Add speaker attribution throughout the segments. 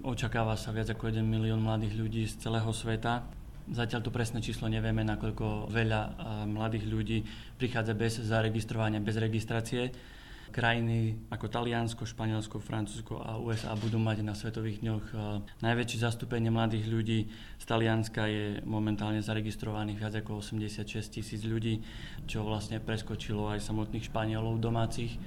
Speaker 1: Očakáva sa viac ako 1 milión mladých ľudí z celého sveta. Zatiaľ to presné číslo nevieme, nakoľko veľa mladých ľudí prichádza bez zaregistrovania, bez registrácie. Krajiny ako Taliansko, Španielsko, Francúzsko a USA budú mať na Svetových dňoch najväčšie zastúpenie mladých ľudí. Z Talianska je momentálne zaregistrovaných viac ako 86 000 ľudí, čo vlastne preskočilo aj samotných Španielov domácich.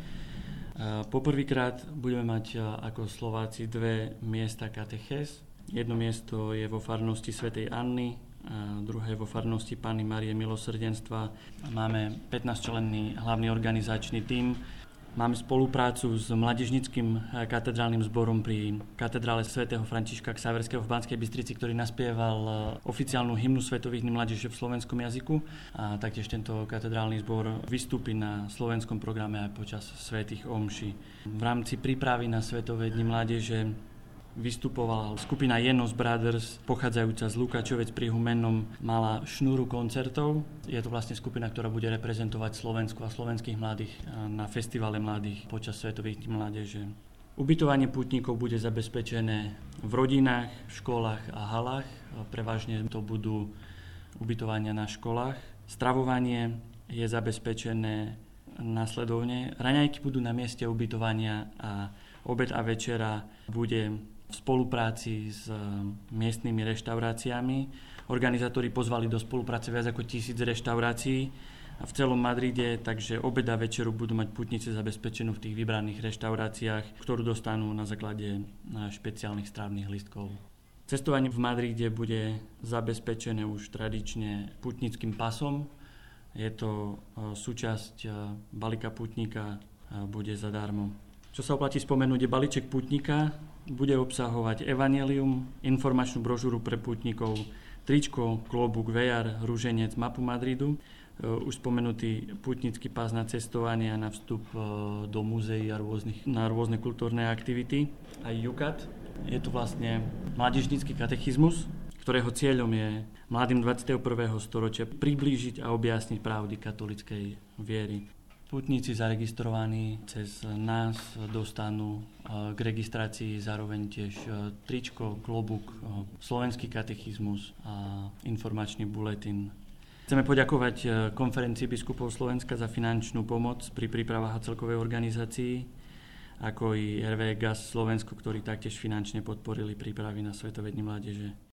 Speaker 1: Poprvýkrát budeme mať ako Slováci 2 miesta katechéz. Jedno miesto je vo farnosti svätej Anny, a druhé vo farnosti Panny Márie milosrdenstva. Máme 15-členný hlavný organizačný tím. Máme spoluprácu s mládežníckym katedrálnym zborom pri katedrále svätého Františka Xaverského v Banskej Bystrici, ktorý naspieval oficiálnu hymnu Svetových dní mládeže v slovenskom jazyku. A taktiež tento katedrálny zbor vystúpi na slovenskom programe aj počas svätých omší. V rámci prípravy na Svetové dni mládeže vystupovala skupina Jenos Brothers, pochádzajúca z Lukáčovec pri Humennom, mala šnúru koncertov. Je to vlastne skupina, ktorá bude reprezentovať Slovensku a slovenských mladých na festivale mladých počas Svetových dní mládeže. Ubytovanie pútnikov bude zabezpečené v rodinách, v školách a halách. Prevažne to budú ubytovania na školách. Stravovanie je zabezpečené následovne. Raňajky budú na mieste ubytovania a obed a večera bude v spolupráci s miestnymi reštauráciami. Organizátori pozvali do spolupráce viac ako 1000 reštaurácií v celom Madride, takže obed a večeru budú mať pútnici zabezpečenú v tých vybraných reštauráciách, ktorú dostanú na základe špeciálnych strávnych lístkov. Cestovanie v Madride bude zabezpečené už tradične pútnickým pasom. Je to súčasť balíka pútnika, bude zadarmo. Čo sa oplatí spomenúť, je balíček pútnika, bude obsahovať evanjelium, informačnú brožúru pre pútnikov, tričko, klobúk, vejar, ruženec, mapu Madridu, už spomenutý pútnický pás na cestovanie a na vstup do múzeí a na rôzne kultúrne aktivity, aj jukat. Je to vlastne mládežnícky katechizmus, ktorého cieľom je mladým 21. storočia priblížiť a objasniť pravdy katolíckej viery. Pútnici zaregistrovaní cez nás dostanú k registrácii zároveň tiež tričko, klobúk, slovenský katechizmus a informačný buletín. Chceme poďakovať Konferencii biskupov Slovenska za finančnú pomoc pri prípravách a celkovej organizácii, ako i RV Gas Slovensko, ktorí taktiež finančne podporili prípravy na Svetové dni mládeže.